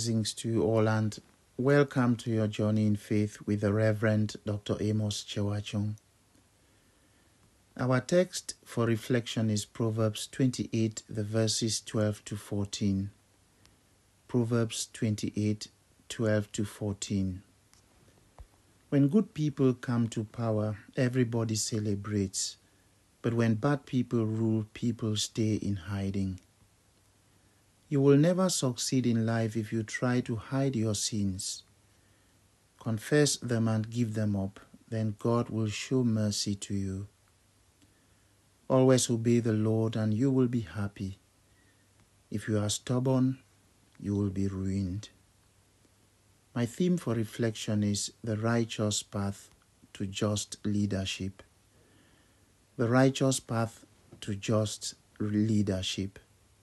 Blessings to you all and welcome to your journey in faith with the Reverend Dr. Amos Chewachung. Our text for reflection is Proverbs 28, the verses 12 to 14. Proverbs 28, 12 to 14. When good people come to power, everybody celebrates, but when bad people rule, people stay in hiding. You will never succeed in life if you try to hide your sins. Confess them and give them up, then God will show mercy to you. Always obey the Lord and you will be happy. If you are stubborn, you will be ruined. My theme for reflection is the righteous path to just leadership. The righteous path to just leadership.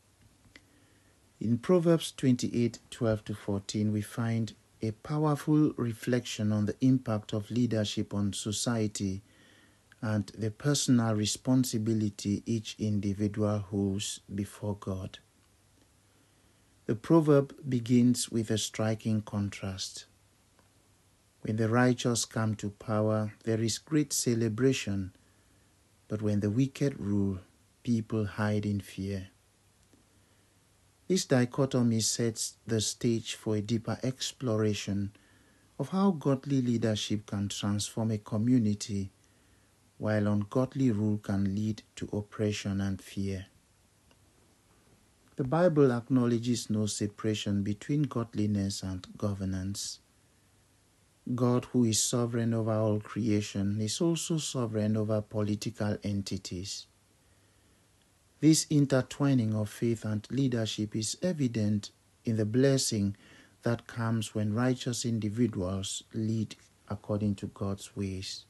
In Proverbs 28, 12 to 14, we find a powerful reflection on the impact of leadership on society and the personal responsibility each individual holds before God. The proverb begins with a striking contrast. When the righteous come to power, there is great celebration, but when the wicked rule, people hide in fear. This dichotomy sets the stage for a deeper exploration of how godly leadership can transform a community, while ungodly rule can lead to oppression and fear. The Bible acknowledges no separation between godliness and governance. God, who is sovereign over all creation, is also sovereign over political entities. This intertwining of faith and leadership is evident in the blessing that comes when righteous individuals lead according to God's ways.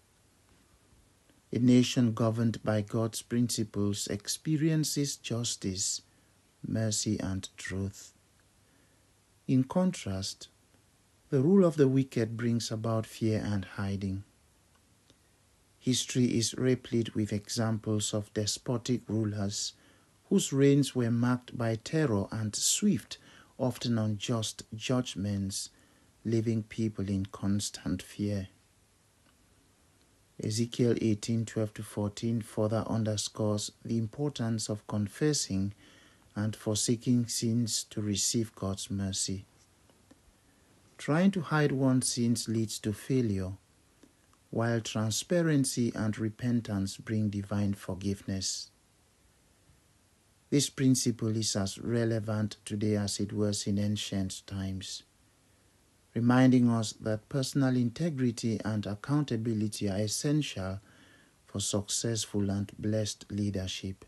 A nation governed by God's principles experiences justice, mercy, and truth. In contrast, the rule of the wicked brings about fear and hiding. History is replete with examples of despotic rulers whose reigns were marked by terror and swift, often unjust judgments, leaving people in constant fear. Ezekiel 18, 12 to 14 further underscores the importance of confessing and forsaking sins to receive God's mercy. Trying to hide one's sins leads to failure, while transparency and repentance bring divine forgiveness. This principle is as relevant today as it was in ancient times, reminding us that personal integrity and accountability are essential for successful and blessed leadership.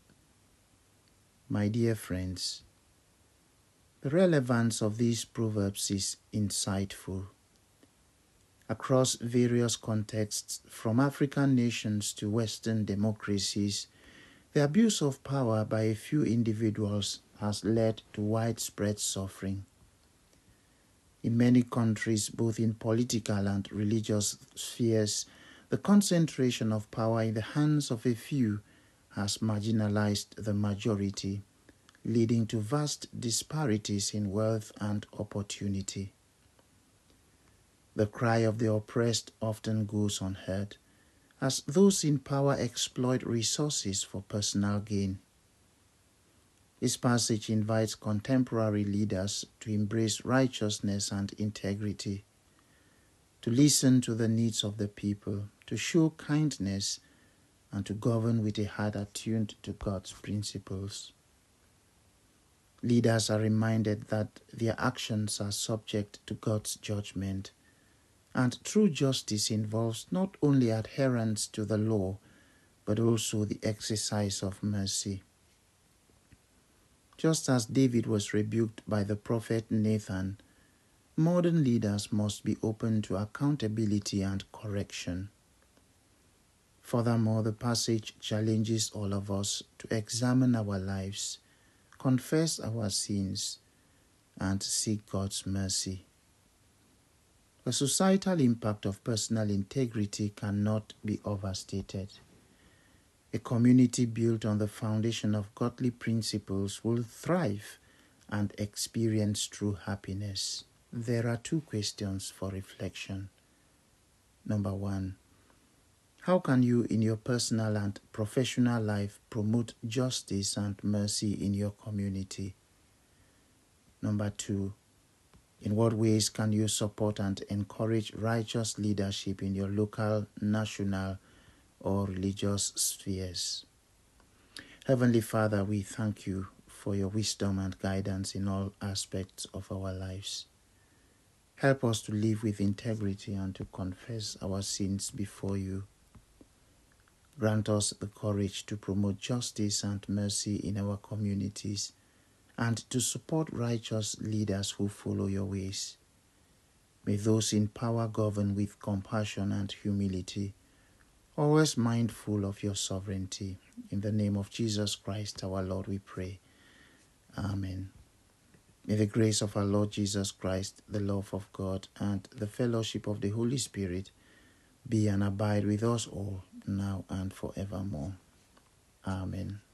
My dear friends, the relevance of these proverbs is insightful. Across various contexts, from African nations to Western democracies, the abuse of power by a few individuals has led to widespread suffering. In many countries, both in political and religious spheres, the concentration of power in the hands of a few has marginalized the majority, leading to vast disparities in wealth and opportunity. The cry of the oppressed often goes unheard, as those in power exploit resources for personal gain. This passage invites contemporary leaders to embrace righteousness and integrity, to listen to the needs of the people, to show kindness, and to govern with a heart attuned to God's principles. Leaders are reminded that their actions are subject to God's judgment, and true justice involves not only adherence to the law, but also the exercise of mercy. Just as David was rebuked by the prophet Nathan, modern leaders must be open to accountability and correction. Furthermore, the passage challenges all of us to examine our lives, confess our sins, and seek God's mercy. The societal impact of personal integrity cannot be overstated. A community built on the foundation of godly principles will thrive and experience true happiness? There are 2 questions for reflection. Number 1, how can you in your personal and professional life promote justice and mercy in your community? Number 2, in what ways can you support and encourage righteous leadership in your local, national, or religious spheres? Heavenly Father, we thank you for your wisdom and guidance in all aspects of our lives. Help us to live with integrity and to confess our sins before you. Grant us the courage to promote justice and mercy in our communities and to support righteous leaders who follow your ways. May those in power govern with compassion and humility, always mindful of your sovereignty. In the name of Jesus Christ, our Lord, we pray. Amen. May the grace of our Lord Jesus Christ, the love of God, and the fellowship of the Holy Spirit be and abide with us all, now and forevermore. Amen.